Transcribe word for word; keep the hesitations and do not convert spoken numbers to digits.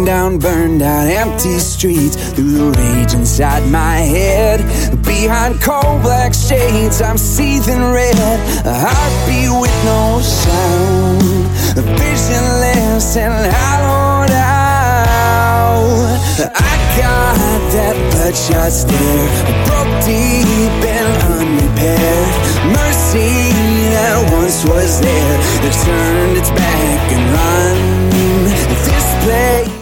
Walking down burned out empty streets, through the rage inside my head. Behind cold black shades I'm seething red, a heartbeat with no sound, visionless and hollowed out. I got that bloodshot stare, broke deep and unrepaired. Mercy that once was there, it turned its back and run. This place